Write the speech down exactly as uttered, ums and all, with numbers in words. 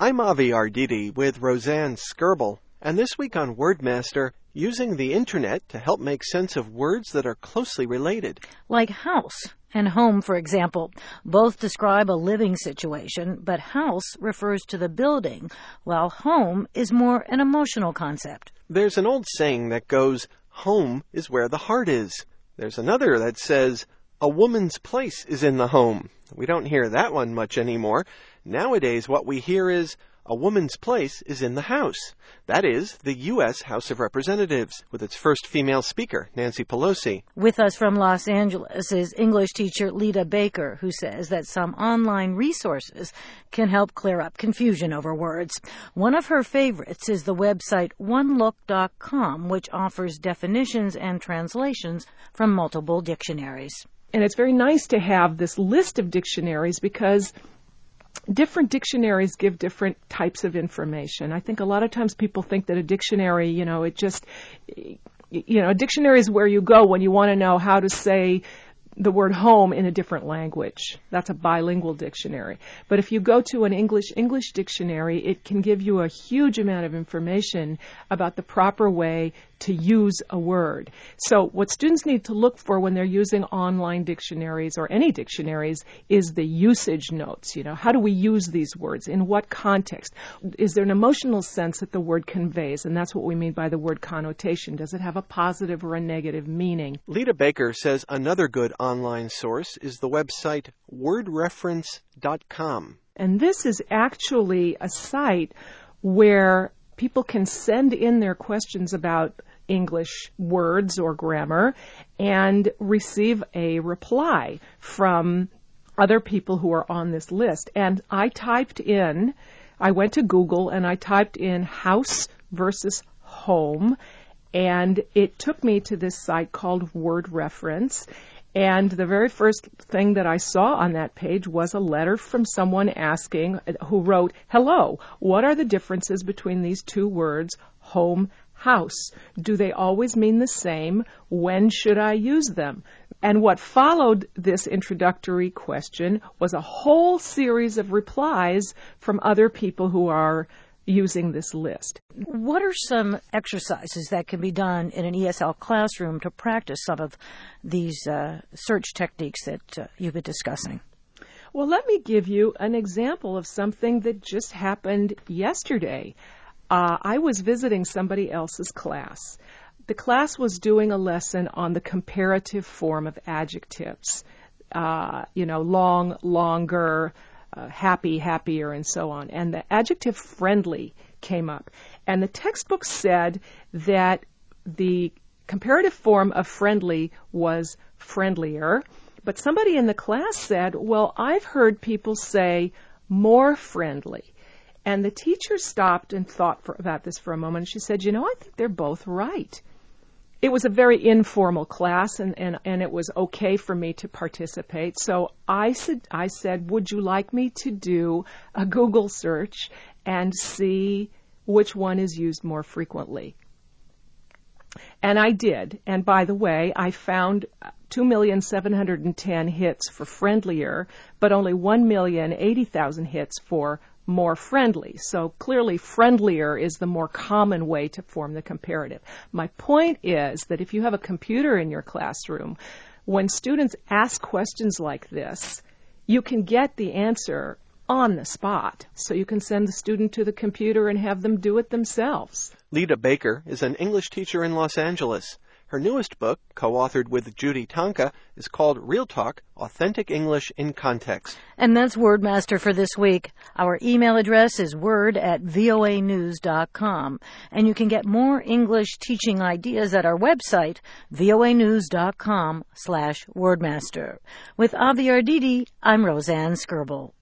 I'm Avi Arditi with Roseanne Skirble, and this week on WordMaster, using the internet to help make sense of words that are closely related. Like house and home, for example. Both describe a living situation, but house refers to the building, while home is more an emotional concept. There's an old saying that goes, home is where the heart is. There's another that says, a woman's place is in the home. We don't hear that one much anymore. Nowadays, what we hear is, a woman's place is in the House. That is, the U S House of Representatives, with its first female speaker, Nancy Pelosi. With us from Los Angeles is English teacher Lita Baker, who says that some online resources can help clear up confusion over words. One of her favorites is the website one look dot com, which offers definitions and translations from multiple dictionaries. And it's very nice to have this list of dictionaries because different dictionaries give different types of information. I think a lot of times people think that a dictionary, you know, it just, you know, a dictionary is where you go when you want to know how to say the word home in a different language. That's a bilingual dictionary. But if you go to an English English dictionary, it can give you a huge amount of information about the proper way to use a word. So what students need to look for when they're using online dictionaries or any dictionaries is the usage notes. You know, how do we use these words? In what context? Is there an emotional sense that the word conveys? And that's what we mean by the word connotation. Does it have a positive or a negative meaning? Lita Baker says another good online source is the website word reference dot com. And this is actually a site where people can send in their questions about English words or grammar and receive a reply from other people who are on this list. And I typed in, I went to Google and I typed in house versus home, and it took me to this site called Word Reference. And the very first thing that I saw on that page was a letter from someone asking, who wrote, hello, what are the differences between these two words, home, house? Do they always mean the same? When should I use them? And what followed this introductory question was a whole series of replies from other people who are using this list. What are some exercises that can be done in an E S L classroom to practice some of these uh, search techniques that uh, you've been discussing? Well, let me give you an example of something that just happened yesterday. Uh, I was visiting somebody else's class. The class was doing a lesson on the comparative form of adjectives. Uh, you know, long, longer, Uh, happy, happier, and so on. And the adjective friendly came up. And the textbook said that the comparative form of friendly was friendlier. But somebody in the class said, well, I've heard people say more friendly. And the teacher stopped and thought for, about this for a moment. And she said, you know, I think they're both right. It was a very informal class, and, and, and it was okay for me to participate. So I said, I said, would you like me to do a Google search and see which one is used more frequently? And I did. And by the way, I found two million seven hundred ten hits for friendlier, but only one million eighty thousand hits for more friendly. So clearly friendlier is the more common way to form the comparative. My point is that if you have a computer in your classroom, when students ask questions like this, you can get the answer on the spot. So you can send the student to the computer and have them do it themselves. Lita Baker is an English teacher in Los Angeles. Her newest book, co-authored with Judy Tonka, is called Real Talk, Authentic English in Context. And that's WordMaster for this week. Our email address is word at voa news dot com. And you can get more English teaching ideas at our website, voa news dot com slash wordmaster. With Avi Arditi, I'm Roseanne Skirble.